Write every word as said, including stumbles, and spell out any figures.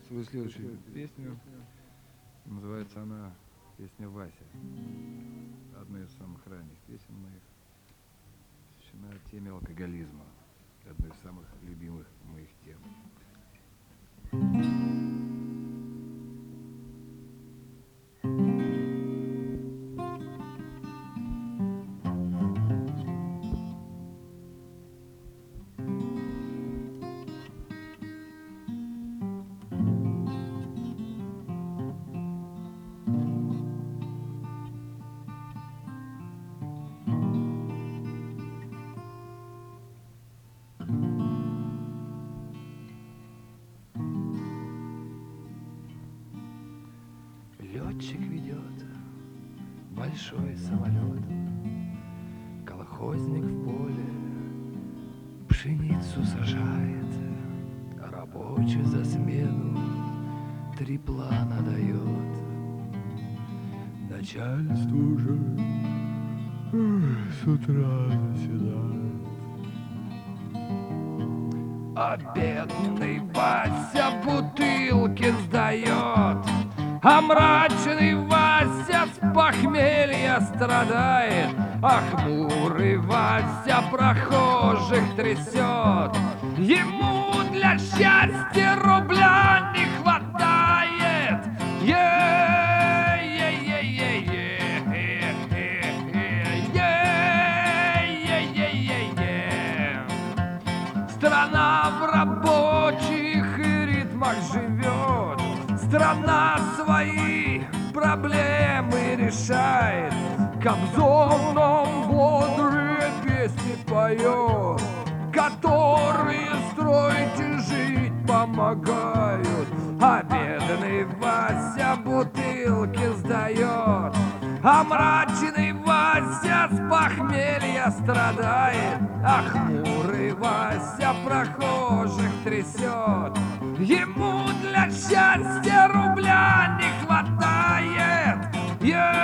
свою следующую песню. Называется она песня «Вася». Одна из самых ранних песен моих. Посвящена теме алкоголизма. Одной из самых любимых моих тем. Летчик ведет большой самолет, колхозник в поле пшеницу сажает, а рабочий за смену три плана дает. Начальство уже с утра заседает. А бедный Вася бутылки сдает, а мрачный Вася с похмелья страдает, а хмурый Вася прохожих трясет. Ему для счастья рубля не хватает. Е-е-е-е-е-е-е-е-е-е-е. Страна в рабочих ритмах живет, страна свои проблемы решает, Кобзоном бодрые песни поет, которые строить и жить помогают. А бедный Вася бутылки сдает, а мрачный Вася с похмелья страдает, а хмурый Вася прохожих трясет. Ему для счастья рубля не хватает.